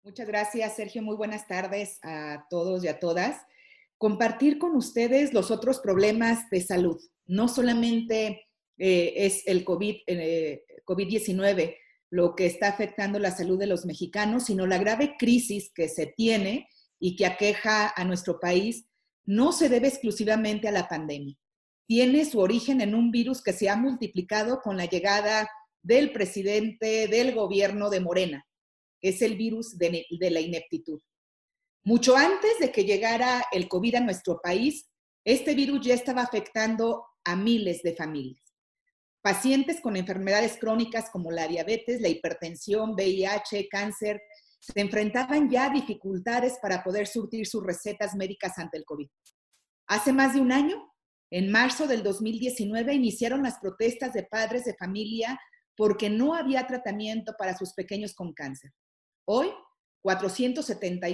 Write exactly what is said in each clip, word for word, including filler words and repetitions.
Muchas gracias, Sergio. Muy buenas tardes a todos y a todas. Compartir con ustedes los otros problemas de salud. No solamente eh, es el COVID, eh, COVID diecinueve lo que está afectando la salud de los mexicanos, sino la grave crisis que se tiene y que aqueja a nuestro país no se debe exclusivamente a la pandemia. Tiene su origen en un virus que se ha multiplicado con la llegada del presidente del gobierno de Morena. Es el virus de, de la ineptitud. Mucho antes de que llegara el COVID a nuestro país, este virus ya estaba afectando a miles de familias. Pacientes con enfermedades crónicas como la diabetes, la hipertensión, V I H, cáncer, se enfrentaban ya a dificultades para poder surtir sus recetas médicas ante el COVID. Hace más de un año, en marzo del dos mil diecinueve, iniciaron las protestas de padres de familia porque no había tratamiento para sus pequeños con cáncer. Hoy, cuatrocientos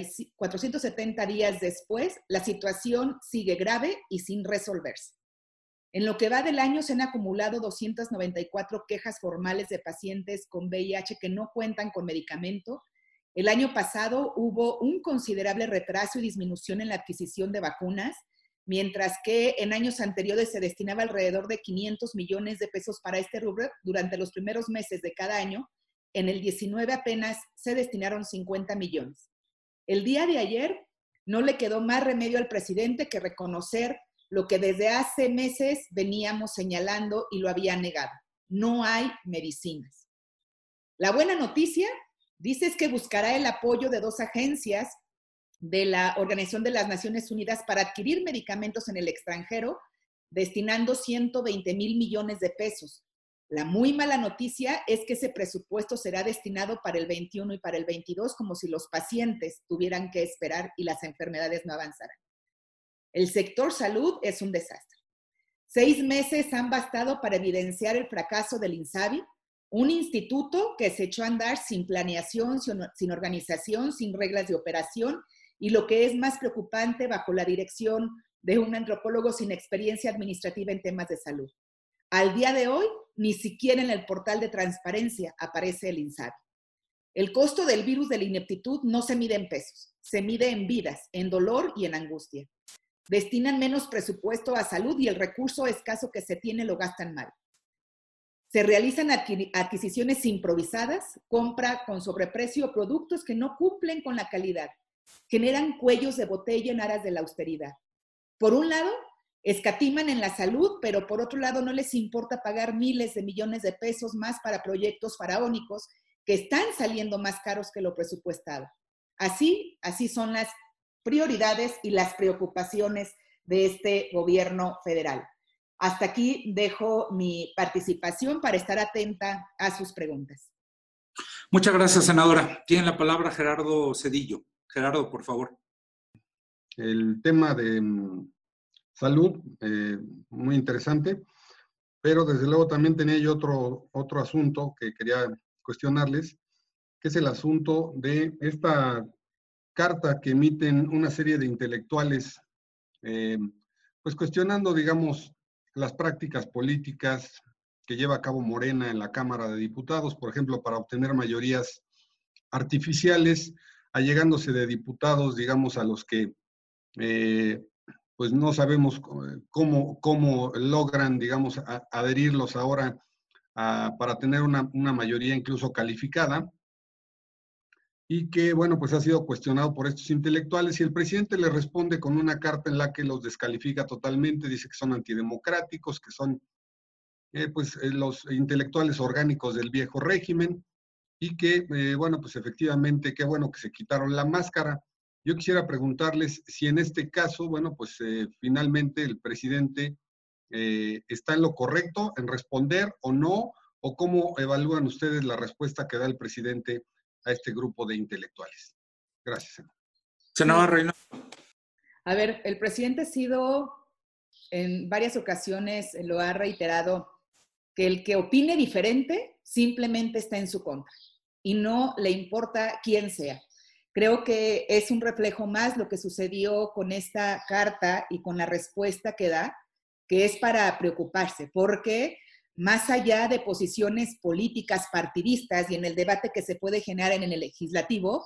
setenta días después, la situación sigue grave y sin resolverse. En lo que va del año se han acumulado doscientas noventa y cuatro quejas formales de pacientes con V I H que no cuentan con medicamento. El año pasado hubo un considerable retraso y disminución en la adquisición de vacunas, mientras que en años anteriores se destinaba alrededor de quinientos millones de pesos para este rubro durante los primeros meses de cada año. En el diecinueve apenas se destinaron cincuenta millones. El día de ayer no le quedó más remedio al presidente que reconocer lo que desde hace meses veníamos señalando y lo había negado. No hay medicinas. La buena noticia, dice, es que buscará el apoyo de dos agencias de la Organización de las Naciones Unidas para adquirir medicamentos en el extranjero, destinando ciento veinte mil millones de pesos. La muy mala noticia es que ese presupuesto será destinado para el veintiuno y para el veintidós, como si los pacientes tuvieran que esperar y las enfermedades no avanzaran. El sector salud es un desastre. Seis meses han bastado para evidenciar el fracaso del INSABI, un instituto que se echó a andar sin planeación, sin organización, sin reglas de operación y, lo que es más preocupante, bajo la dirección de un antropólogo sin experiencia administrativa en temas de salud. Al día de hoy, ni siquiera en el portal de transparencia aparece el INSABI. El costo del virus de la ineptitud no se mide en pesos, se mide en vidas, en dolor y en angustia. Destinan menos presupuesto a salud y el recurso escaso que se tiene lo gastan mal. Se realizan adquisiciones improvisadas, compra con sobreprecio productos que no cumplen con la calidad, generan cuellos de botella en aras de la austeridad. Por un lado, escatiman en la salud, pero por otro lado no les importa pagar miles de millones de pesos más para proyectos faraónicos que están saliendo más caros que lo presupuestado. Así, así son las prioridades y las preocupaciones de este gobierno federal. Hasta aquí dejo mi participación para estar atenta a sus preguntas. Muchas gracias, senadora. Tiene la palabra Gerardo Zedillo. Gerardo, por favor. El tema de salud, eh, muy interesante, pero desde luego también tenía yo otro, otro asunto que quería cuestionarles, que es el asunto de esta carta que emiten una serie de intelectuales, eh, pues cuestionando, digamos, las prácticas políticas que lleva a cabo Morena en la Cámara de Diputados, por ejemplo, para obtener mayorías artificiales, allegándose de diputados, digamos, a los que eh, pues no sabemos cómo, cómo logran, digamos, a, adherirlos ahora a, para tener una, una mayoría incluso calificada, y que, bueno, pues ha sido cuestionado por estos intelectuales, y el presidente le responde con una carta en la que los descalifica totalmente, dice que son antidemocráticos, que son, eh, pues, eh, los intelectuales orgánicos del viejo régimen, y que, eh, bueno, pues efectivamente, qué bueno que se quitaron la máscara. Yo quisiera preguntarles si en este caso, bueno, pues eh, finalmente el presidente eh, está en lo correcto en responder o no, o cómo evalúan ustedes la respuesta que da el presidente a este grupo de intelectuales. Gracias, senador. Senadora Reynoso. A ver, el presidente ha sido, en varias ocasiones lo ha reiterado, que el que opine diferente simplemente está en su contra y no le importa quién sea. Creo que es un reflejo más lo que sucedió con esta carta y con la respuesta que da, que es para preocuparse, porque más allá de posiciones políticas partidistas y en el debate que se puede generar en el legislativo,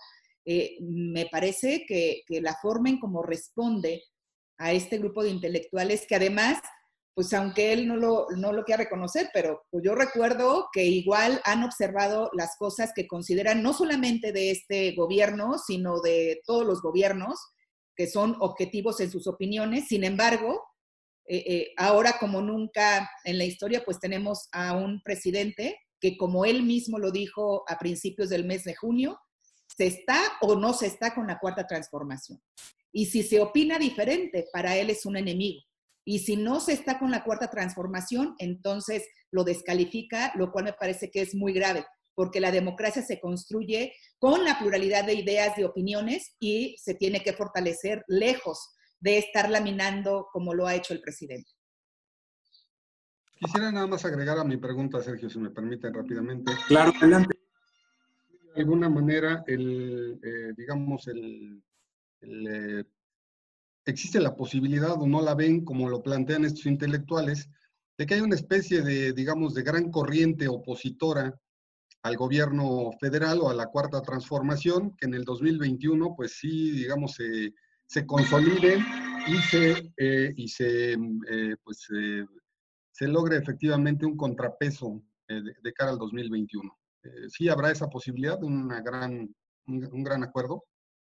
eh, me parece que, que la forma en cómo responde a este grupo de intelectuales, que además, pues aunque él no lo, no lo quiera reconocer, pero pues yo recuerdo que igual han observado las cosas que consideran no solamente de este gobierno, sino de todos los gobiernos, que son objetivos en sus opiniones. Sin embargo, eh, eh, ahora como nunca en la historia, pues tenemos a un presidente que, como él mismo lo dijo a principios del mes de junio, se está o no se está con la cuarta transformación. Y si se opina diferente, para él es un enemigo. Y si no se está con la cuarta transformación, entonces lo descalifica, lo cual me parece que es muy grave, porque la democracia se construye con la pluralidad de ideas, de opiniones, y se tiene que fortalecer lejos de estar laminando como lo ha hecho el presidente. Quisiera nada más agregar a mi pregunta, Sergio, si me permiten rápidamente. Claro, adelante. De alguna manera, el, eh, digamos, el, el eh, existe la posibilidad, o no la ven como lo plantean estos intelectuales, de que hay una especie de, digamos, de gran corriente opositora al gobierno federal o a la cuarta transformación, que en el dos mil veintiuno, pues sí, digamos, se, se consolide y se, eh, y se, eh, pues, eh, se logre efectivamente un contrapeso eh, de, de cara al dos mil veintiuno. Eh, sí habrá esa posibilidad de una gran, un, un gran acuerdo.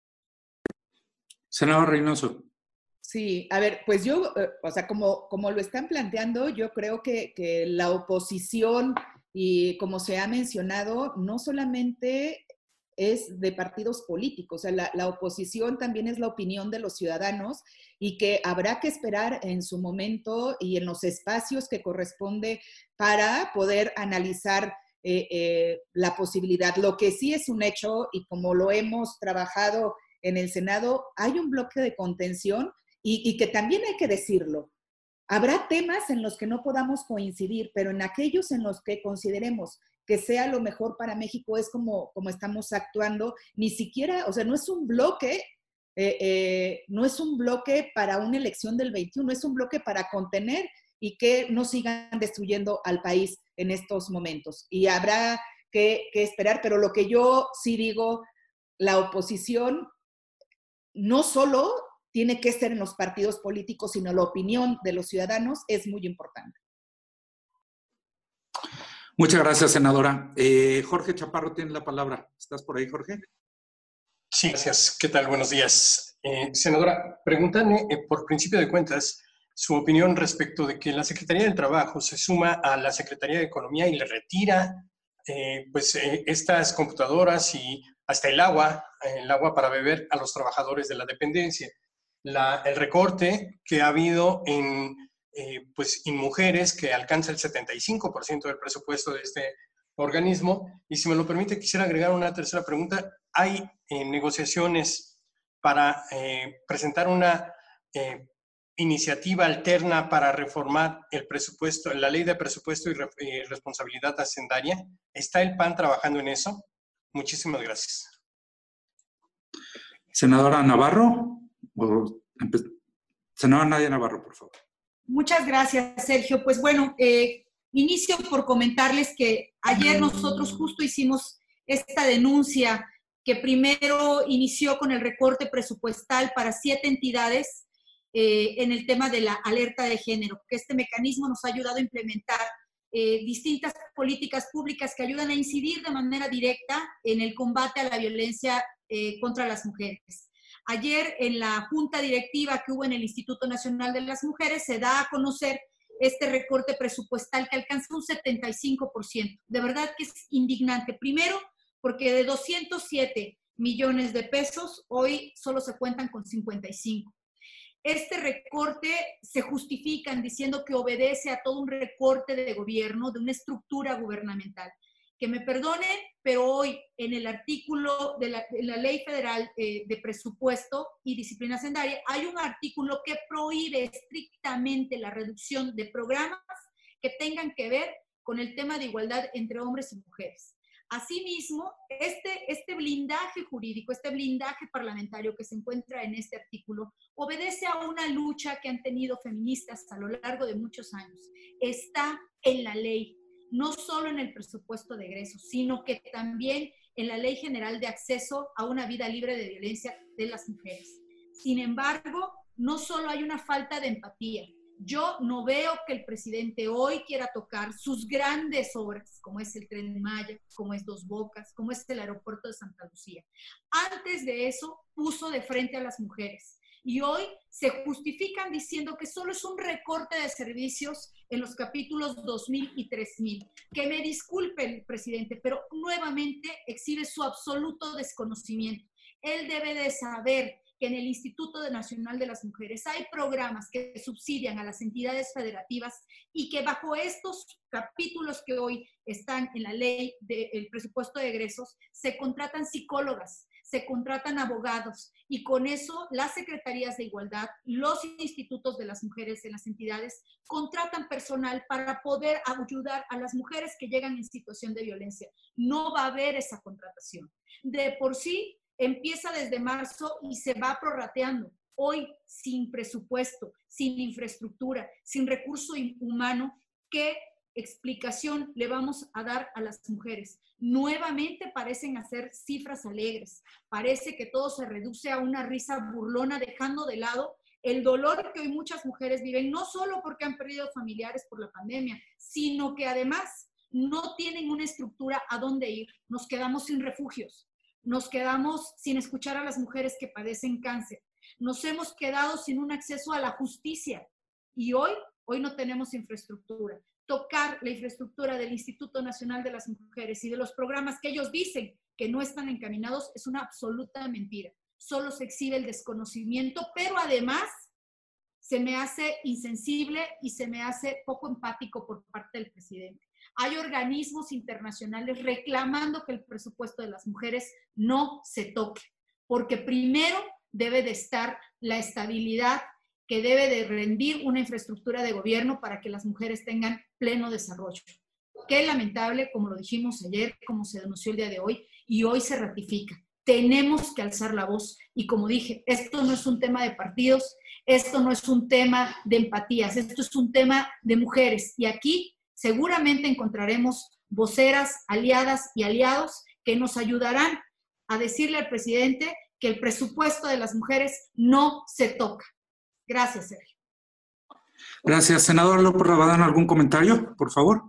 Senador Reynoso. Sí, a ver, pues yo, eh, o sea, como, como lo están planteando, yo creo que, que la oposición, y como se ha mencionado, no solamente es de partidos políticos, o sea, la, la oposición también es la opinión de los ciudadanos, y que habrá que esperar en su momento y en los espacios que corresponde para poder analizar eh, eh, la posibilidad. Lo que sí es un hecho, y como lo hemos trabajado en el Senado, hay un bloque de contención. Y, y que también hay que decirlo, habrá temas en los que no podamos coincidir, pero en aquellos en los que consideremos que sea lo mejor para México, es como, como estamos actuando. Ni siquiera, o sea, no es un bloque, eh, eh, no es un bloque para una elección del veintiuno, es un bloque para contener y que no sigan destruyendo al país en estos momentos. Y habrá que, que esperar, pero lo que yo sí digo, la oposición no solo tiene que ser en los partidos políticos, sino la opinión de los ciudadanos es muy importante. Muchas gracias, senadora. Eh, Jorge Chaparro tiene la palabra. ¿Estás por ahí, Jorge? Sí, gracias. ¿Qué tal? Buenos días. Eh, senadora, pregúntame, eh, por principio de cuentas, su opinión respecto de que la Secretaría del Trabajo se suma a la Secretaría de Economía y le retira eh, pues, eh, estas computadoras y hasta el agua, el agua para beber a los trabajadores de la dependencia. La, el recorte que ha habido en, eh, pues, en mujeres, que alcanza el setenta y cinco por ciento del presupuesto de este organismo. Y si me lo permite, quisiera agregar una tercera pregunta. ¿Hay eh, negociaciones para eh, presentar una eh, iniciativa alterna para reformar el presupuesto, la ley de presupuesto y, re, y responsabilidad hacendaria? ¿Está el P A N trabajando en eso? Muchísimas gracias. Senadora Navarro. Senadora Nadia Navarro, por favor. Muchas gracias, Sergio. Pues bueno, eh, inicio por comentarles que ayer nosotros justo hicimos esta denuncia que primero inició con el recorte presupuestal para siete entidades eh, en el tema de la alerta de género, que este mecanismo nos ha ayudado a implementar eh, distintas políticas públicas que ayudan a incidir de manera directa en el combate a la violencia eh, contra las mujeres. Ayer en la junta directiva que hubo en el Instituto Nacional de las Mujeres se da a conocer este recorte presupuestal que alcanza un setenta y cinco por ciento. De verdad que es indignante. Primero, porque de doscientos siete millones de pesos, hoy solo se cuentan con cincuenta y cinco. Este recorte se justifican diciendo que obedece a todo un recorte de gobierno, de una estructura gubernamental. Que me perdonen, pero hoy en el artículo de la, de la Ley Federal eh, de Presupuesto y Disciplina Hacendaria hay un artículo que prohíbe estrictamente la reducción de programas que tengan que ver con el tema de igualdad entre hombres y mujeres. Asimismo, este, este blindaje jurídico, este blindaje parlamentario que se encuentra en este artículo, obedece a una lucha que han tenido feministas a lo largo de muchos años. Está en la ley, no solo en el presupuesto de egresos, sino que también en la Ley General de Acceso a una Vida Libre de Violencia de las Mujeres. Sin embargo, no solo hay una falta de empatía. Yo no veo que el presidente hoy quiera tocar sus grandes obras, como es el Tren Maya, como es Dos Bocas, como es el aeropuerto de Santa Lucía. Antes de eso, puso de frente a las mujeres. Y hoy se justifican diciendo que solo es un recorte de servicios en los capítulos dos mil y tres mil. Que me disculpe el presidente, pero nuevamente exhibe su absoluto desconocimiento. Él debe de saber que en el Instituto Nacional de las Mujeres hay programas que subsidian a las entidades federativas y que bajo estos capítulos que hoy están en la ley del presupuesto de egresos, se contratan psicólogas, se contratan abogados y con eso las secretarías de igualdad, los institutos de las mujeres en las entidades contratan personal para poder ayudar a las mujeres que llegan en situación de violencia. No va a haber esa contratación. De por sí, empieza desde marzo y se va prorrateando. Hoy, sin presupuesto, sin infraestructura, sin recurso humano, ¿qué explicación le vamos a dar a las mujeres? Nuevamente parecen hacer cifras alegres. Parece que todo se reduce a una risa burlona, dejando de lado el dolor que hoy muchas mujeres viven, no solo porque han perdido familiares por la pandemia, sino que además no tienen una estructura a dónde ir. Nos quedamos sin refugios. Nos quedamos sin escuchar a las mujeres que padecen cáncer. Nos hemos quedado sin un acceso a la justicia. Y hoy, hoy no tenemos infraestructura. Tocar la infraestructura del Instituto Nacional de las Mujeres y de los programas que ellos dicen que no están encaminados es una absoluta mentira. Solo se exhibe el desconocimiento, pero además se me hace insensible y se me hace poco empático por parte del presidente. Hay organismos internacionales reclamando que el presupuesto de las mujeres no se toque, porque primero debe de estar la estabilidad que debe de rendir una infraestructura de gobierno para que las mujeres tengan pleno desarrollo. Qué lamentable, como lo dijimos ayer, como se denunció el día de hoy, y hoy se ratifica. Tenemos que alzar la voz y como dije, esto no es un tema de partidos, esto no es un tema de empatías, esto es un tema de mujeres y aquí seguramente encontraremos voceras, aliadas y aliados que nos ayudarán a decirle al presidente que el presupuesto de las mujeres no se toca. Gracias, Sergio. Gracias. Senador López Rabadán, ¿algún comentario, por favor?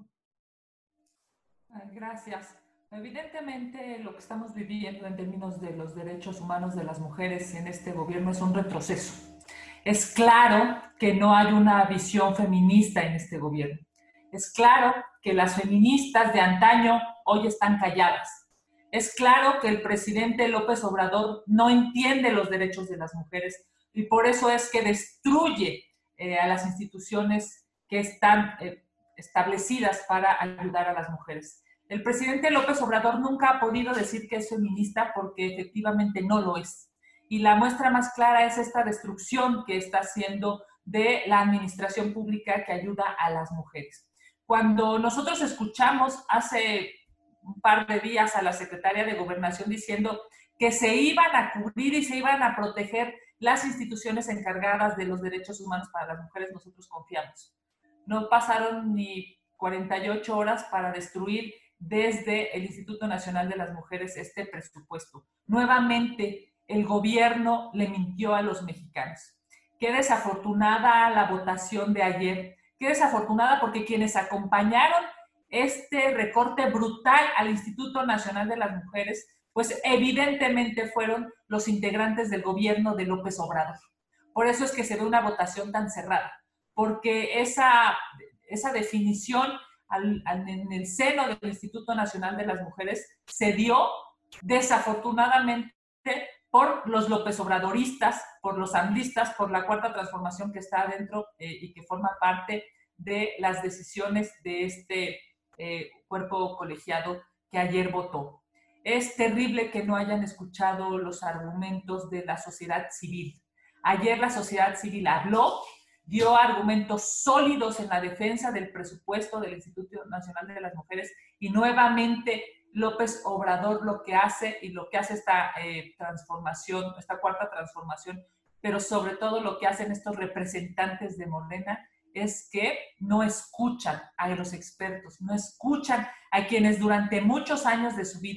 Gracias. Evidentemente, lo que estamos viviendo en términos de los derechos humanos de las mujeres en este gobierno es un retroceso. Es claro que no hay una visión feminista en este gobierno. Es claro que las feministas de antaño hoy están calladas. Es claro que el presidente López Obrador no entiende los derechos de las mujeres y por eso es que destruye eh, a las instituciones que están eh, establecidas para ayudar a las mujeres. El presidente López Obrador nunca ha podido decir que es feminista porque efectivamente no lo es. Y la muestra más clara es esta destrucción que está haciendo de la administración pública que ayuda a las mujeres. Cuando nosotros escuchamos hace un par de días a la secretaria de Gobernación diciendo que se iban a cubrir y se iban a proteger las instituciones encargadas de los derechos humanos para las mujeres, nosotros confiamos. No pasaron ni cuarenta y ocho horas para destruir desde el Instituto Nacional de las Mujeres este presupuesto. Nuevamente, el gobierno le mintió a los mexicanos. Qué desafortunada la votación de ayer. Qué desafortunada porque quienes acompañaron este recorte brutal al Instituto Nacional de las Mujeres, pues evidentemente fueron los integrantes del gobierno de López Obrador. Por eso es que se ve una votación tan cerrada, porque esa, esa definición al, al, en el seno del Instituto Nacional de las Mujeres se dio desafortunadamente por los López Obradoristas, por los andistas, por la Cuarta Transformación que está adentro eh, y que forma parte de las decisiones de este eh, cuerpo colegiado que ayer votó. Es terrible que no hayan escuchado los argumentos de la sociedad civil. Ayer la sociedad civil habló, dio argumentos sólidos en la defensa del presupuesto del Instituto Nacional de las Mujeres y nuevamente López Obrador lo que hace y lo que hace esta eh, transformación, esta cuarta transformación, pero sobre todo lo que hacen estos representantes de Morena es que no escuchan a los expertos, no escuchan a quienes durante muchos años de su vida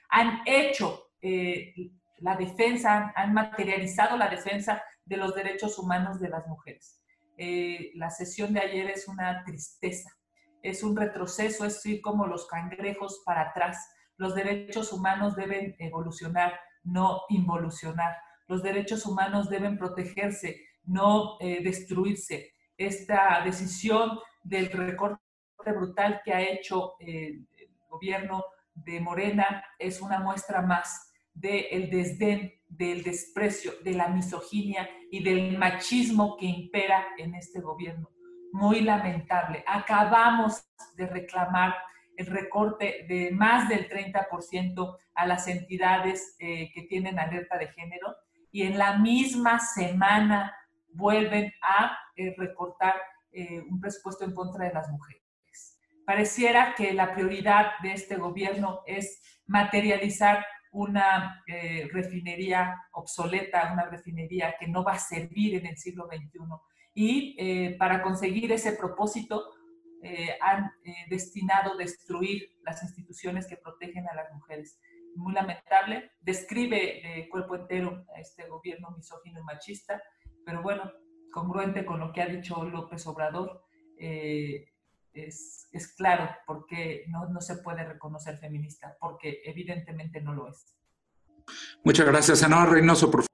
han hecho eh, la defensa, han, han materializado la defensa de los derechos humanos de las mujeres. Eh, la sesión de ayer es una tristeza, es un retroceso, es ir como los cangrejos para atrás. Los derechos humanos deben evolucionar, no involucionar. Los derechos humanos deben protegerse, no eh, destruirse. Esta decisión del recorte brutal que ha hecho eh, el gobierno de Morena es una muestra más del desdén, del desprecio, de la misoginia y del machismo que impera en este gobierno. Muy lamentable. Acabamos de reclamar el recorte de más del treinta por ciento a las entidades eh, que tienen alerta de género y en la misma semana vuelven a eh, recortar eh, un presupuesto en contra de las mujeres. Pareciera que la prioridad de este gobierno es materializar una eh, refinería obsoleta, una refinería que no va a servir en el siglo veintiuno. Y eh, para conseguir ese propósito eh, han eh, destinado a destruir las instituciones que protegen a las mujeres. Muy lamentable, describe de eh, cuerpo entero a este gobierno misógino y machista, pero bueno, congruente con lo que ha dicho López Obrador, eh, es, es claro por qué no, no se puede reconocer feminista, porque evidentemente no lo es. Muchas gracias, senador Reynoso, por favor.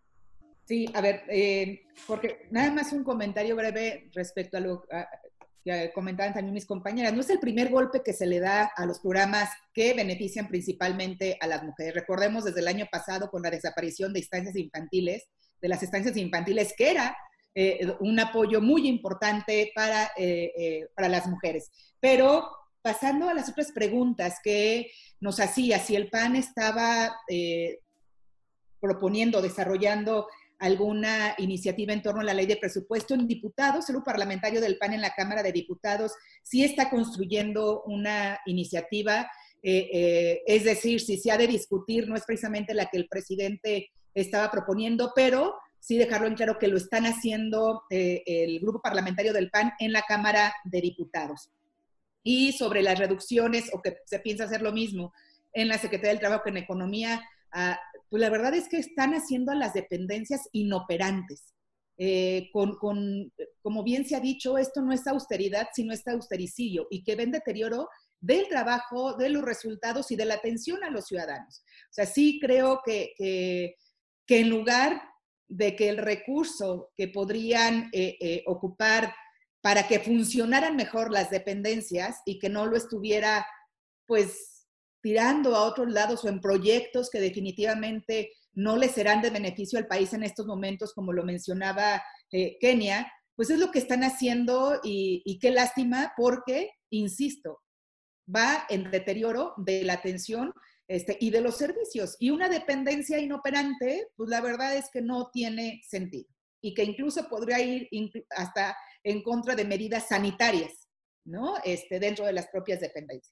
Sí, a ver, eh, porque nada más un comentario breve respecto a lo a, que comentaban también mis compañeras. No es el primer golpe que se le da a los programas que benefician principalmente a las mujeres. Recordemos desde el año pasado con la desaparición de estancias infantiles, de las estancias infantiles, que era eh, un apoyo muy importante para, eh, eh, para las mujeres. Pero pasando a las otras preguntas que nos hacía, si el P A N estaba eh, proponiendo, desarrollando alguna iniciativa en torno a la ley de presupuesto en diputados, el grupo parlamentario del P A N en la Cámara de Diputados sí está construyendo una iniciativa, eh, eh, es decir, si se ha de discutir, no es precisamente la que el presidente estaba proponiendo, pero sí dejarlo en claro que lo están haciendo eh, el grupo parlamentario del P A N en la Cámara de Diputados. Y sobre las reducciones, o que se piensa hacer lo mismo en la Secretaría del Trabajo, en Economía, ah, pues la verdad es que están haciendo a las dependencias inoperantes. Eh, con, con, como bien se ha dicho, esto no es austeridad, sino es austericidio, y que ven deterioro del trabajo, de los resultados y de la atención a los ciudadanos. O sea, sí creo que, que, que en lugar de que el recurso que podrían eh, eh, ocupar para que funcionaran mejor las dependencias y que no lo estuviera, pues, tirando a otros lados o en proyectos que definitivamente no les serán de beneficio al país en estos momentos, como lo mencionaba eh, Kenia, pues es lo que están haciendo y, y qué lástima porque, insisto, va en deterioro de la atención este, y de los servicios. Y una dependencia inoperante, pues la verdad es que no tiene sentido y que incluso podría ir hasta en contra de medidas sanitarias, ¿no? Este, dentro de las propias dependencias.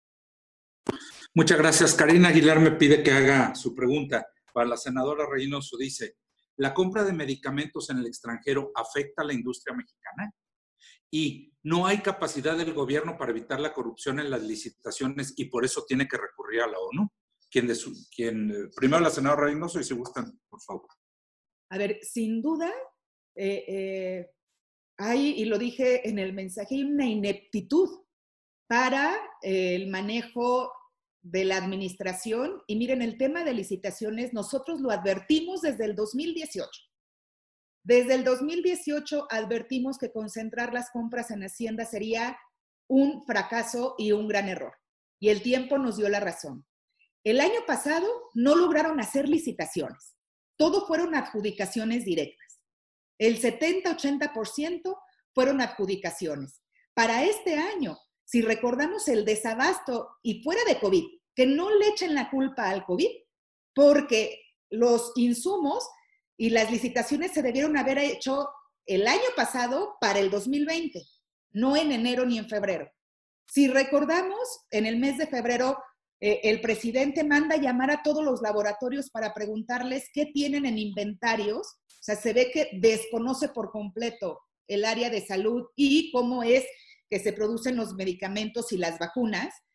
Muchas gracias. Karina Aguilar me pide que haga su pregunta. Para la senadora Reynoso dice, ¿la compra de medicamentos en el extranjero afecta a la industria mexicana? Y no hay capacidad del gobierno para evitar la corrupción en las licitaciones y por eso tiene que recurrir a la ONU. ¿Quién de su, quién, primero la senadora Reynoso y si gustan, por favor. A ver, sin duda, eh, eh, hay, y lo dije en el mensaje, hay una ineptitud para eh, el manejo de la administración. Y miren, el tema de licitaciones, nosotros lo advertimos desde el dos mil dieciocho. Desde el dos mil dieciocho advertimos que concentrar las compras en Hacienda sería un fracaso y un gran error. Y el tiempo nos dio la razón. El año pasado no lograron hacer licitaciones. Todo fueron adjudicaciones directas. El setenta a ochenta por ciento fueron adjudicaciones. Para este año, si recordamos el desabasto y fuera de COVID, que no le echen la culpa al COVID, porque los insumos y las licitaciones se debieron haber hecho el año pasado para el dos mil veinte, no en enero ni en febrero. Si recordamos, en el mes de febrero, eh, el presidente manda llamar a todos los laboratorios para preguntarles qué tienen en inventarios. O sea, se ve que desconoce por completo el área de salud y cómo es que se producen los medicamentos y las vacunas.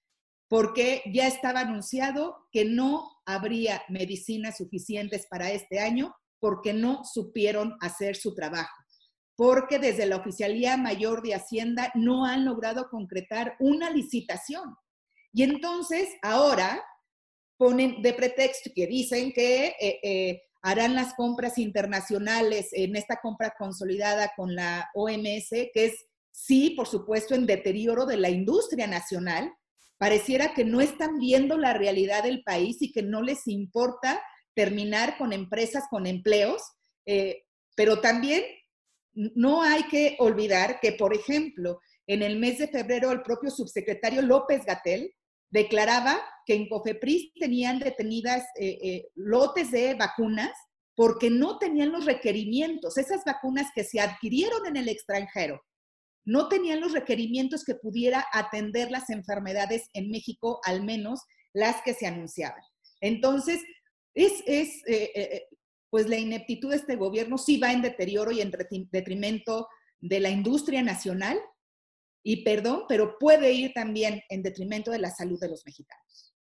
porque ya estaba anunciado que no habría medicinas suficientes para este año porque no supieron hacer su trabajo, porque desde la Oficialía Mayor de Hacienda no han logrado concretar una licitación. Y entonces ahora ponen de pretexto que dicen que eh, eh, harán las compras internacionales en esta compra consolidada con la O M S, que es, sí, por supuesto, en deterioro de la industria nacional. Pareciera que no están viendo la realidad del país y que no les importa terminar con empresas, con empleos, eh, pero también no hay que olvidar que, por ejemplo, en el mes de febrero el propio subsecretario López-Gatell declaraba que en COFEPRIS tenían detenidas eh, eh, lotes de vacunas porque no tenían los requerimientos. Esas vacunas que se adquirieron en el extranjero no tenían los requerimientos que pudiera atender las enfermedades en México, al menos las que se anunciaban. Entonces, es, es eh, eh, pues la ineptitud de este gobierno sí va en deterioro y en detrimento de la industria nacional, y perdón, pero puede ir también en detrimento de la salud de los mexicanos.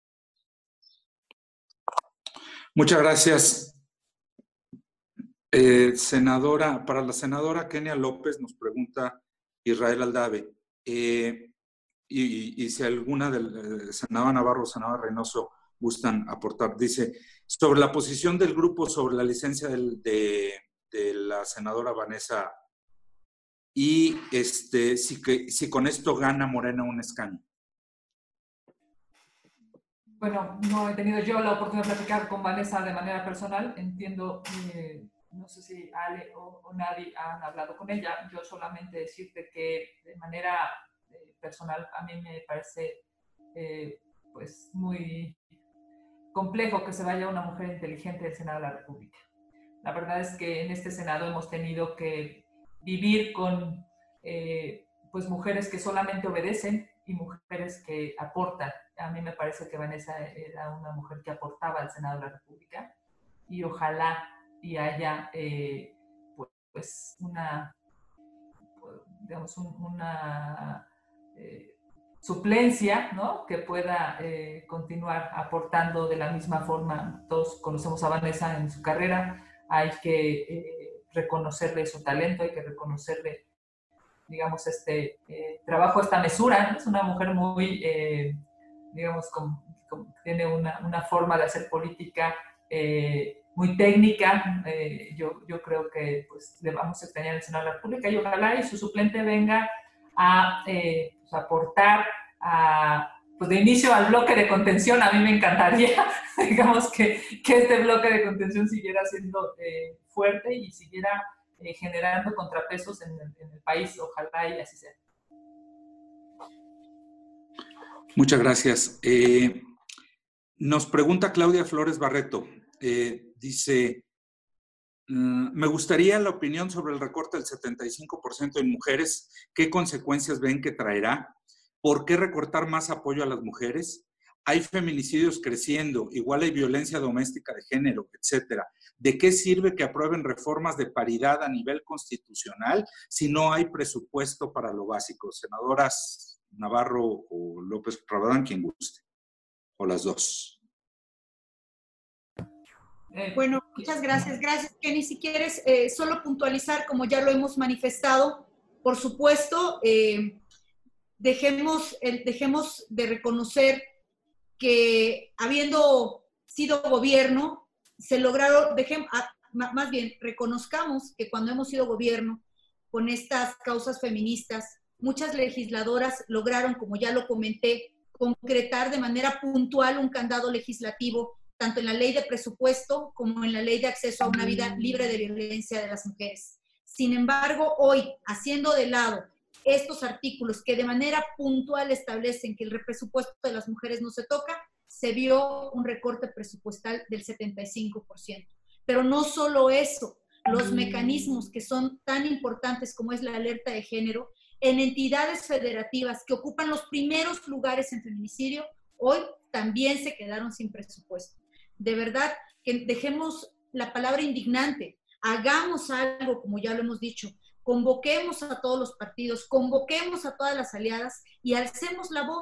Muchas gracias. Eh, senadora, para la senadora Kenia López nos pregunta Israel Aldave, eh, y, y si alguna del eh, senador Navarro o senador Reynoso gustan aportar, dice, sobre la posición del grupo sobre la licencia del, de, de la senadora Vanessa, y este, si, que, si con esto gana Morena un escaño. Bueno, no he tenido yo la oportunidad de platicar con Vanessa de manera personal. Entiendo, eh, no sé si Ale o, o Nadie han hablado con ella. Yo solamente decirte que de manera eh, personal a mí me parece eh, pues muy complejo que se vaya una mujer inteligente del Senado de la República. La verdad es que en este Senado hemos tenido que vivir con eh, pues mujeres que solamente obedecen y mujeres que aportan. A mí me parece que Vanessa era una mujer que aportaba al Senado de la República, y ojalá y haya eh, pues una, digamos, un, una eh, suplencia, ¿no?, que pueda eh, continuar aportando de la misma forma. Todos conocemos a Vanessa en su carrera, hay que eh, reconocerle su talento, hay que reconocerle, digamos, este eh, trabajo, esta mesura. Es una mujer muy, eh, digamos, con, con, tiene una, una forma de hacer política eh, muy técnica. Eh, yo, yo creo que pues, le vamos a extrañar el Senado de la República, y ojalá y su suplente venga a eh, pues, aportar a, pues de inicio al bloque de contención. A mí me encantaría, digamos, que, que este bloque de contención siguiera siendo eh, fuerte y siguiera eh, generando contrapesos en el, en el país. Ojalá y así sea. Muchas gracias. Eh, nos pregunta Claudia Flores Barreto. Eh, dice, me gustaría la opinión sobre el recorte del setenta y cinco por ciento en mujeres. ¿Qué consecuencias ven que traerá? ¿Por qué recortar más apoyo a las mujeres? Hay feminicidios creciendo, igual hay violencia doméstica de género, etcétera. ¿De qué sirve que aprueben reformas de paridad a nivel constitucional si no hay presupuesto para lo básico? Senadoras Navarro o López Rabadán, quien guste, o las dos. Bueno, muchas gracias. Gracias, Kenny. Si quieres eh, solo puntualizar, como ya lo hemos manifestado, por supuesto, eh, dejemos, eh, dejemos de reconocer que habiendo sido gobierno, se lograron, dejemos, más bien, reconozcamos que cuando hemos sido gobierno con estas causas feministas, muchas legisladoras lograron, como ya lo comenté, concretar de manera puntual un candado legislativo, tanto en la ley de presupuesto como en la ley de acceso a una vida libre de violencia de las mujeres. Sin embargo, hoy, haciendo de lado estos artículos que de manera puntual establecen que el presupuesto de las mujeres no se toca, se vio un recorte presupuestal del setenta y cinco por ciento. Pero no solo eso, los mecanismos que son tan importantes como es la alerta de género, en entidades federativas que ocupan los primeros lugares en feminicidio, hoy también se quedaron sin presupuesto. De verdad, que dejemos la palabra indignante, hagamos algo, como ya lo hemos dicho, convoquemos a todos los partidos, convoquemos a todas las aliadas y alcemos la voz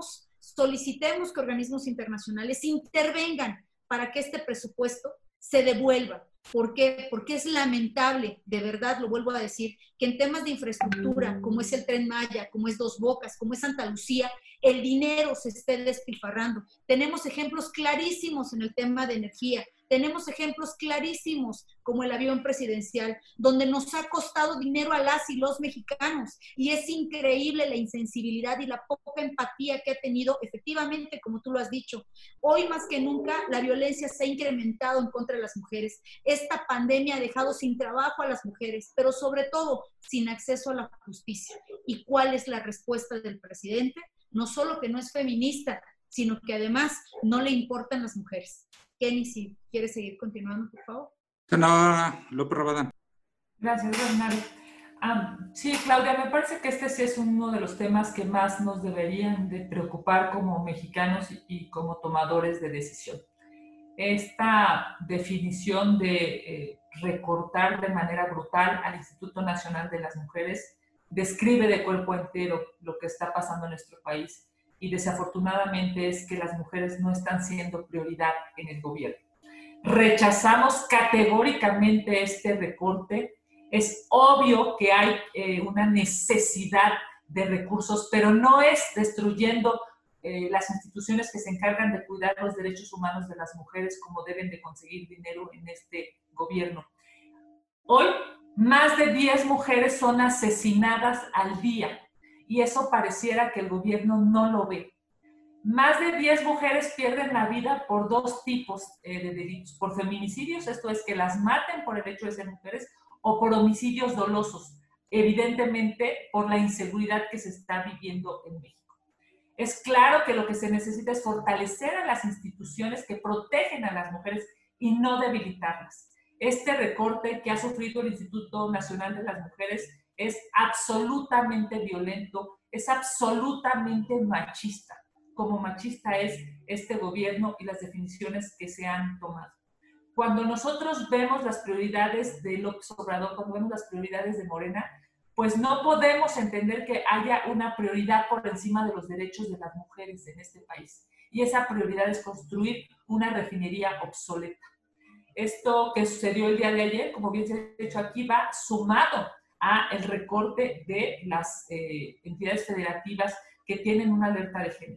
solicitemos que organismos internacionales intervengan para que este presupuesto se devuelva. ¿Por qué? Porque es lamentable, de verdad lo vuelvo a decir, que en temas de infraestructura, como es el Tren Maya, como es Dos Bocas, como es Santa Lucía, el dinero se esté despilfarrando. Tenemos ejemplos clarísimos en el tema de energía, tenemos ejemplos clarísimos como el avión presidencial, donde nos ha costado dinero a las y los mexicanos, y es increíble la insensibilidad y la poca empatía que ha tenido, efectivamente, como tú lo has dicho. Hoy más que nunca la violencia se ha incrementado en contra de las mujeres. Esta pandemia ha dejado sin trabajo a las mujeres, pero sobre todo sin acceso a la justicia. ¿Y cuál es la respuesta del presidente? No solo que no es feminista, sino que además no le importan las mujeres. Kenny, si quieres seguir continuando, por favor. Senadora López Rabadán. Gracias, Bernardo. Um, sí, Claudia, me parece que este sí es uno de los temas que más nos deberían de preocupar como mexicanos y, y como tomadores de decisión. Esta definición de eh, recortar de manera brutal al Instituto Nacional de las Mujeres describe de cuerpo entero lo que está pasando en nuestro país, y desafortunadamente es que las mujeres no están siendo prioridad en el gobierno. Rechazamos categóricamente este recorte. Es obvio que hay eh, una necesidad de recursos, pero no es destruyendo eh, las instituciones que se encargan de cuidar los derechos humanos de las mujeres como deben de conseguir dinero en este gobierno. Hoy, más de diez mujeres son asesinadas al día, y eso pareciera que el gobierno no lo ve. Más de diez mujeres pierden la vida por dos tipos eh, de delitos, por feminicidios, esto es que las maten por el hecho de ser mujeres, o por homicidios dolosos, evidentemente por la inseguridad que se está viviendo en México. Es claro que lo que se necesita es fortalecer a las instituciones que protegen a las mujeres y no debilitarlas. Este recorte que ha sufrido el Instituto Nacional de las Mujeres es absolutamente violento, es absolutamente machista, como machista es este gobierno y las definiciones que se han tomado. Cuando nosotros vemos las prioridades de López Obrador, cuando vemos las prioridades de Morena, pues no podemos entender que haya una prioridad por encima de los derechos de las mujeres en este país. Y esa prioridad es construir una refinería obsoleta. Esto que sucedió el día de ayer, como bien se ha dicho aquí, va sumado a el recorte de las eh, entidades federativas que tienen una alerta de género.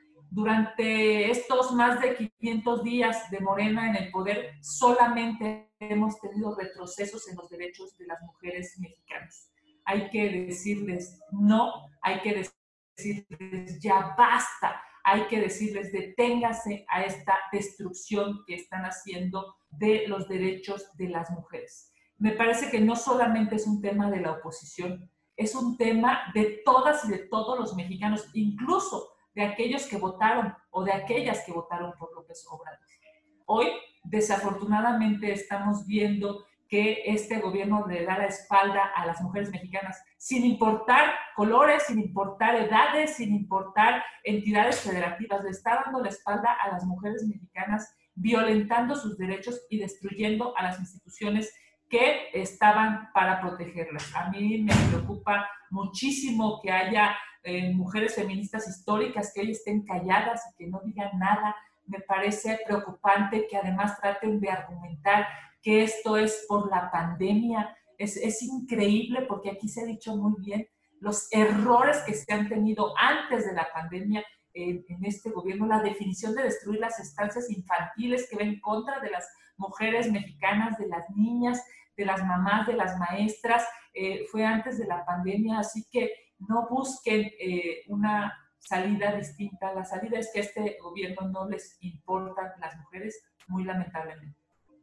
Durante estos más de quinientos días de Morena en el poder, solamente hemos tenido retrocesos en los derechos de las mujeres mexicanas. Hay que decirles no, hay que decirles ya basta, hay que decirles deténgase a esta destrucción que están haciendo de los derechos de las mujeres. Me parece que no solamente es un tema de la oposición, es un tema de todas y de todos los mexicanos, incluso de aquellos que votaron o de aquellas que votaron por López Obrador. Hoy, desafortunadamente, estamos viendo que este gobierno le da la espalda a las mujeres mexicanas, sin importar colores, sin importar edades, sin importar entidades federativas. Le está dando la espalda a las mujeres mexicanas, violentando sus derechos y destruyendo a las instituciones que estaban para protegerlas. A mí me preocupa muchísimo que haya eh, mujeres feministas históricas que hoy estén calladas y que no digan nada. Me parece preocupante que además traten de argumentar que esto es por la pandemia. Es, es increíble porque aquí se ha dicho muy bien los errores que se han tenido antes de la pandemia en, en este gobierno, la definición de destruir las estancias infantiles que va en contra de las mujeres mexicanas, de las niñas, de las mamás, de las maestras, eh, fue antes de la pandemia, así que no busquen eh, una salida distinta. La salida es que a este gobierno no les importan las mujeres, muy lamentablemente.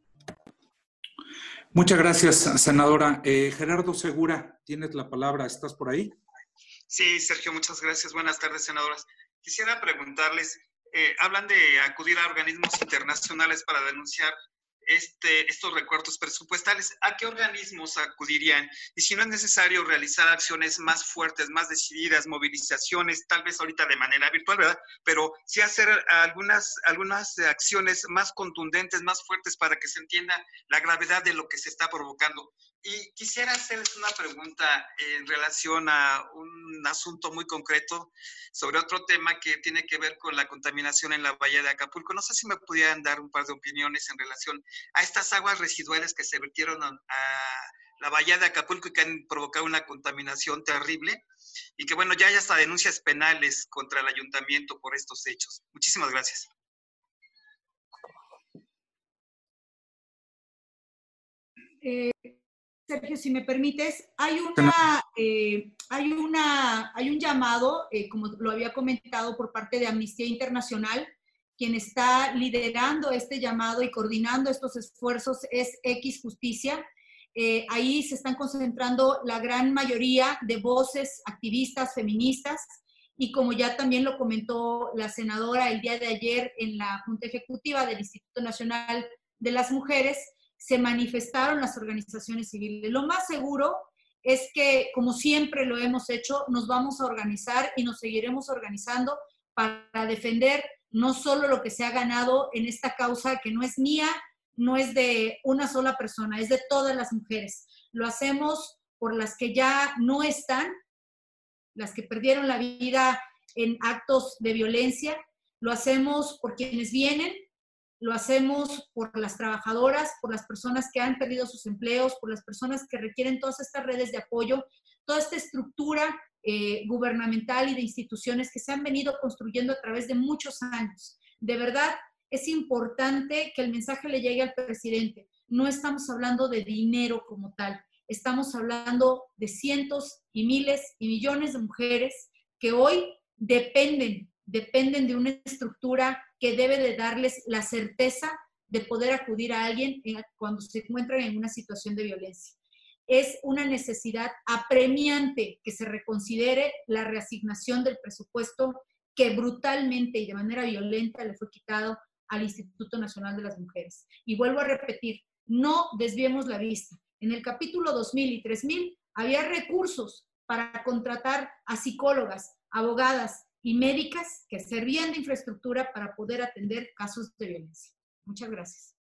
Muchas gracias, senadora. Eh, Gerardo Segura, tienes la palabra, ¿estás por ahí? Sí, Sergio, muchas gracias. Buenas tardes, senadoras. Quisiera preguntarles, eh, hablan de acudir a organismos internacionales para denunciar este, estos recortes presupuestales, ¿a qué organismos acudirían? Y si no es necesario realizar acciones más fuertes, más decididas, movilizaciones, tal vez ahorita de manera virtual, ¿verdad? Pero sí hacer algunas, algunas acciones más contundentes, más fuertes para que se entienda la gravedad de lo que se está provocando. Y quisiera hacerles una pregunta en relación a un asunto muy concreto sobre otro tema que tiene que ver con la contaminación en la bahía de Acapulco. No sé si me pudieran dar un par de opiniones en relación a estas aguas residuales que se vertieron a, a la bahía de Acapulco y que han provocado una contaminación terrible y que, bueno, ya hay hasta denuncias penales contra el ayuntamiento por estos hechos. Muchísimas gracias. Eh, Sergio, si me permites, hay una, eh, hay una, hay un llamado, eh, como lo había comentado, por parte de Amnistía Internacional. Quien está liderando este llamado y coordinando estos esfuerzos es X Justicia. Eh, ahí se están concentrando la gran mayoría de voces activistas, feministas, y como ya también lo comentó la senadora el día de ayer en la Junta Ejecutiva del Instituto Nacional de las Mujeres, se manifestaron las organizaciones civiles. Lo más seguro es que, como siempre lo hemos hecho, nos vamos a organizar y nos seguiremos organizando para defender no solo lo que se ha ganado en esta causa, que no es mía, no es de una sola persona, es de todas las mujeres. Lo hacemos por las que ya no están, las que perdieron la vida en actos de violencia, lo hacemos por quienes vienen, lo hacemos por las trabajadoras, por las personas que han perdido sus empleos, por las personas que requieren todas estas redes de apoyo, toda esta estructura eh, gubernamental y de instituciones que se han venido construyendo a través de muchos años. De verdad, es importante que el mensaje le llegue al presidente. No estamos hablando de dinero como tal, estamos hablando de cientos y miles y millones de mujeres que hoy dependen, dependen de una estructura que debe de darles la certeza de poder acudir a alguien cuando se encuentran en una situación de violencia. Es una necesidad apremiante que se reconsidere la reasignación del presupuesto que brutalmente y de manera violenta le fue quitado al Instituto Nacional de las Mujeres. Y vuelvo a repetir, no desviemos la vista. En el capítulo dos mil y tres mil había recursos para contratar a psicólogas, abogadas y médicas que servían de infraestructura para poder atender casos de violencia. Muchas gracias.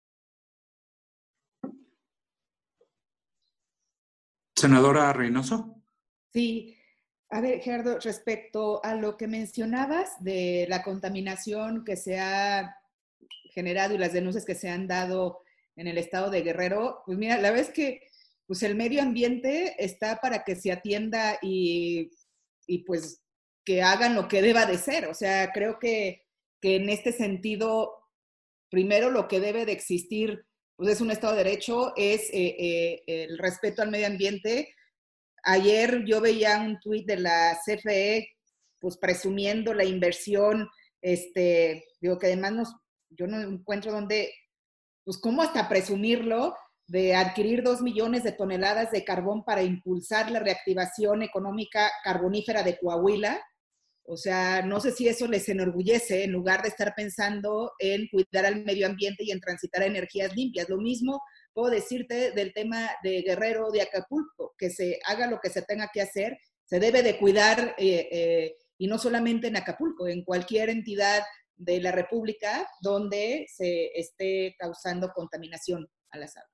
Senadora Reynoso. Sí, a ver, Gerardo, respecto a lo que mencionabas de la contaminación que se ha generado y las denuncias que se han dado en el estado de Guerrero, pues mira, la verdad es que pues el medio ambiente está para que se atienda y, y pues que hagan lo que deba de ser. O sea, creo que, que en este sentido, primero lo que debe de existir, pues es un Estado de Derecho, es eh, eh, el respeto al medio ambiente. Ayer yo veía un tuit de la C F E, pues presumiendo la inversión, este, digo que además nos, yo no encuentro dónde, pues cómo hasta presumirlo, de adquirir dos millones de toneladas de carbón para impulsar la reactivación económica carbonífera de Coahuila. O sea, no sé si eso les enorgullece en lugar de estar pensando en cuidar al medio ambiente y en transitar a energías limpias. Lo mismo puedo decirte del tema de Guerrero, de Acapulco, que se haga lo que se tenga que hacer, se debe de cuidar, eh, eh, y no solamente en Acapulco, en cualquier entidad de la República donde se esté causando contaminación a las aguas.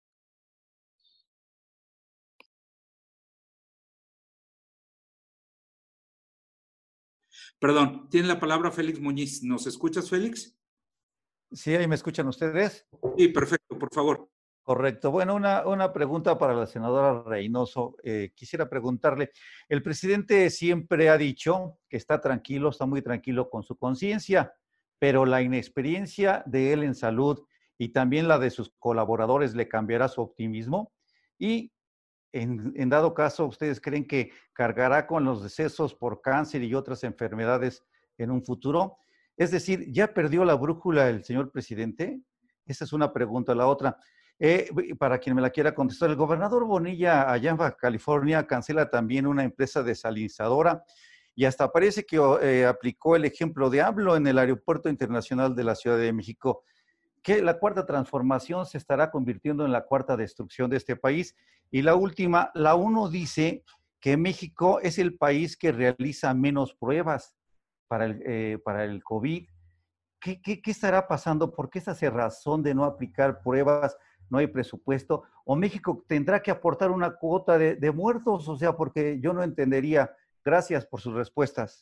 Perdón, tiene la palabra Félix Muñiz. ¿Nos escuchas, Félix? Sí, ahí me escuchan ustedes. Sí, perfecto, por favor. Correcto. Bueno, una, una pregunta para la senadora Reynoso. Eh, quisiera preguntarle, el presidente siempre ha dicho que está tranquilo, está muy tranquilo con su conciencia, pero la inexperiencia de él en salud y también la de sus colaboradores le cambiará su optimismo. Y en, en dado caso, ¿ustedes creen que cargará con los decesos por cáncer y otras enfermedades en un futuro? Es decir, ¿ya perdió la brújula el señor presidente? Esa es una pregunta. La otra, eh, para quien me la quiera contestar, el gobernador Bonilla allá en Baja California cancela también una empresa desalinizadora y hasta parece que eh, aplicó el ejemplo de AMLO en el Aeropuerto Internacional de la Ciudad de México. que la cuarta transformación se estará convirtiendo en la cuarta destrucción de este país. Y la última, la ONU dice que México es el país que realiza menos pruebas para el, eh, para el COVID. ¿Qué, qué, ¿Qué estará pasando? ¿Por qué esa cerrazón de no aplicar pruebas? ¿No hay presupuesto? ¿O México tendrá que aportar una cuota de, de muertos? O sea, porque yo no entendería. Gracias por sus respuestas.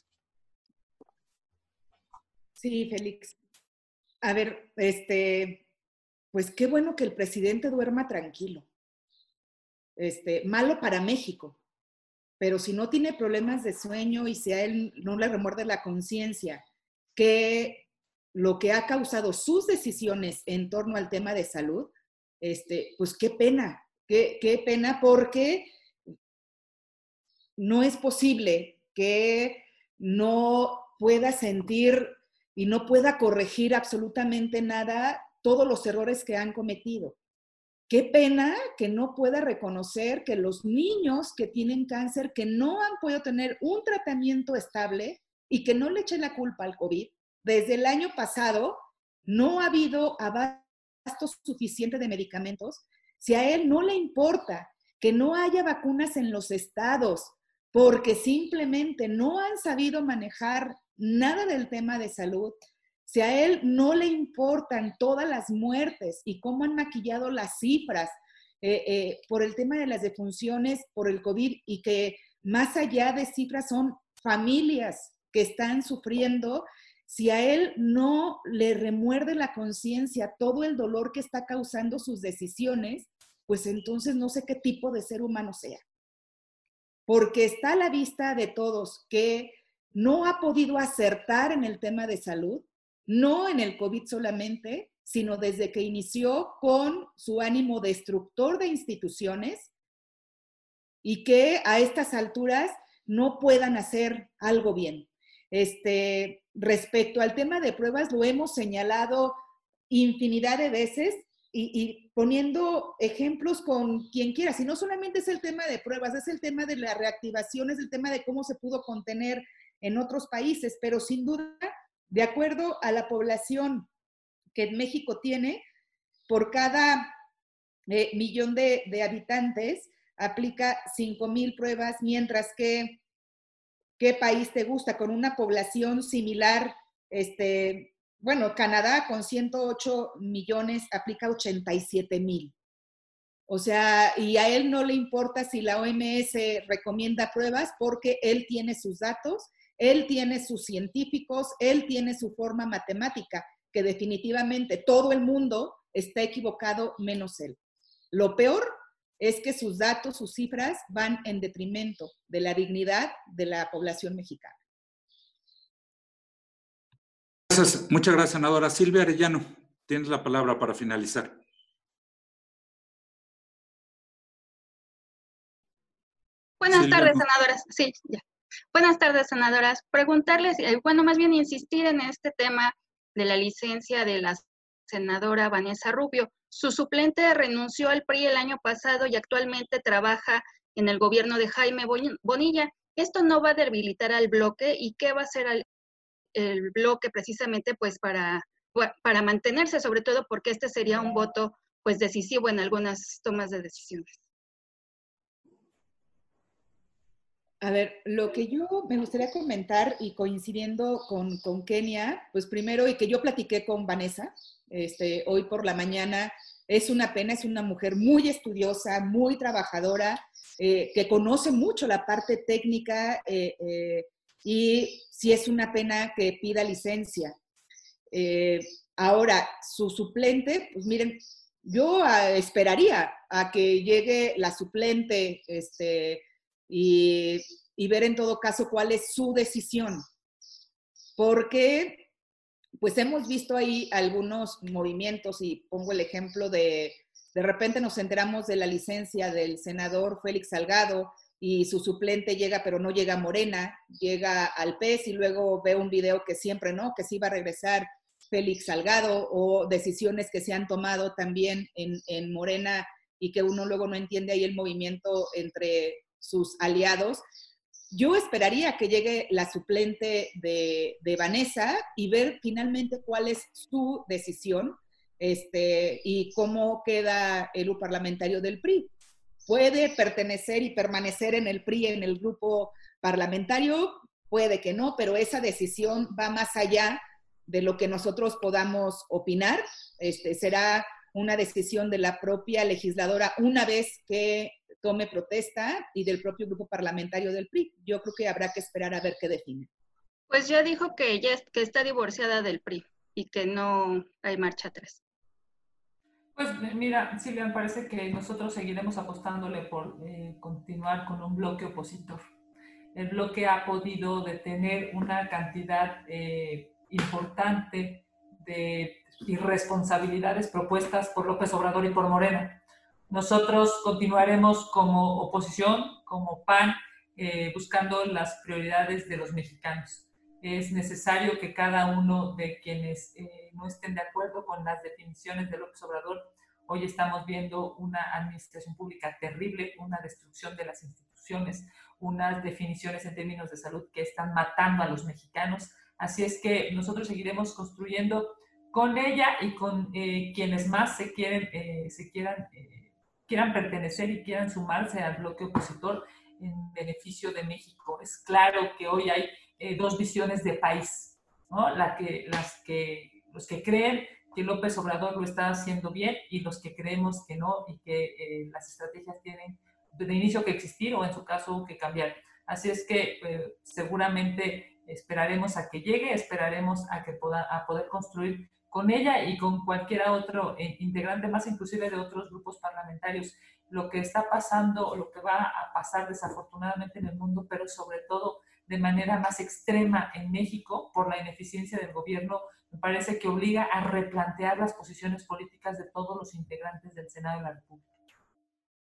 Sí, Félix. A ver, este, pues qué bueno que el presidente duerma tranquilo. Este, malo para México, pero si no tiene problemas de sueño y si a él no le remuerde la conciencia que lo que ha causado sus decisiones en torno al tema de salud, este, pues qué pena, qué, qué pena, porque no es posible que no pueda sentir y no pueda corregir absolutamente nada todos los errores que han cometido. Qué pena que no pueda reconocer que los niños que tienen cáncer, que no han podido tener un tratamiento estable y que no le echen la culpa al COVID, desde el año pasado no ha habido abasto suficiente de medicamentos. Si a él no le importa que no haya vacunas en los estados porque simplemente no han sabido manejar nada del tema de salud, si a él no le importan todas las muertes y cómo han maquillado las cifras eh, eh, por el tema de las defunciones por el COVID y que más allá de cifras son familias que están sufriendo, si a él no le remuerde la conciencia todo el dolor que está causando sus decisiones, pues entonces no sé qué tipo de ser humano sea. Porque está a la vista de todos que no ha podido acertar en el tema de salud, no en el COVID solamente, sino desde que inició con su ánimo destructor de instituciones y que a estas alturas no puedan hacer algo bien. Este, respecto al tema de pruebas, lo hemos señalado infinidad de veces y, y poniendo ejemplos con quien quiera. Si no solamente es el tema de pruebas, es el tema de la reactivación, es el tema de cómo se pudo contener en otros países, pero sin duda, de acuerdo a la población que México tiene, por cada eh, millón de, de habitantes aplica cinco mil pruebas, mientras que, ¿qué país te gusta? Con una población similar, este, bueno, Canadá con ciento ocho millones aplica ochenta y siete mil. O sea, y a él no le importa si la O M S recomienda pruebas porque él tiene sus datos, él tiene sus científicos, él tiene su forma matemática, que definitivamente todo el mundo está equivocado menos él. Lo peor es que sus datos, sus cifras van en detrimento de la dignidad de la población mexicana. Gracias, muchas gracias, senadora. Silvia Arellano, tienes la palabra para finalizar. Buenas Silvia, tardes, no. senadoras. Sí, ya. Buenas tardes, senadoras. Preguntarles, eh, bueno, más bien insistir en este tema de la licencia de la senadora Vanessa Rubio. Su suplente renunció al P R I el año pasado y actualmente trabaja en el gobierno de Jaime Bonilla. ¿Esto no va a debilitar al bloque? ¿Y qué va a hacer el, el bloque precisamente pues para, para mantenerse, sobre todo porque este sería un voto pues decisivo en algunas tomas de decisiones? A ver, lo que yo me gustaría comentar y coincidiendo con, con Kenia, pues primero, y que yo platiqué con Vanessa este, hoy por la mañana, es una pena, es una mujer muy estudiosa, muy trabajadora, eh, que conoce mucho la parte técnica eh, eh, y sí es una pena que pida licencia. Eh, ahora, su suplente, pues miren, yo a, esperaría a que llegue la suplente, este, Y, y ver en todo caso cuál es su decisión. Porque pues hemos visto ahí algunos movimientos y pongo el ejemplo de, de repente nos enteramos de la licencia del senador Félix Salgado y su suplente llega, pero no llega a Morena, llega al P E S y luego ve un video que siempre no, que sí va a regresar Félix Salgado, o decisiones que se han tomado también en, en Morena y que uno luego no entiende ahí el movimiento entre sus aliados. Yo esperaría que llegue la suplente de, de Vanessa y ver finalmente cuál es su decisión. este, y cómo queda el grupo parlamentario del P R I. Puede pertenecer y permanecer en el P R I, en el grupo parlamentario, puede que no, pero esa decisión va más allá de lo que nosotros podamos opinar. Este, será una decisión de la propia legisladora una vez que tome protesta y del propio grupo parlamentario del P R I. Yo creo que habrá que esperar a ver qué define. Pues ya dijo que ella que está divorciada del P R I y que no hay marcha atrás. Pues mira, Silvia, me parece que nosotros seguiremos apostándole por eh, continuar con un bloque opositor. El bloque ha podido detener una cantidad eh, importante de irresponsabilidades propuestas por López Obrador y por Morena. Nosotros continuaremos como oposición, como P A N, eh, buscando las prioridades de los mexicanos. Es necesario que cada uno de quienes eh, no estén de acuerdo con las definiciones de López Obrador, hoy estamos viendo una administración pública terrible, una destrucción de las instituciones, unas definiciones en términos de salud que están matando a los mexicanos. Así es que nosotros seguiremos construyendo con ella y con eh, quienes más se, quieren, eh, se quieran, eh, quieran pertenecer y quieran sumarse al bloque opositor en beneficio de México. Es claro que hoy hay eh, dos visiones de país, ¿no? La que, las que, los que creen que López Obrador lo está haciendo bien y los que creemos que no y que eh, las estrategias tienen de inicio que existir o en su caso que cambiar. Así es que eh, seguramente esperaremos a que llegue, esperaremos a, que poda, a poder construir con ella y con cualquier otro eh, integrante más, inclusive de otros grupos parlamentarios, lo que está pasando, lo que va a pasar desafortunadamente en el mundo, pero sobre todo de manera más extrema en México por la ineficiencia del gobierno, me parece que obliga a replantear las posiciones políticas de todos los integrantes del Senado de la República.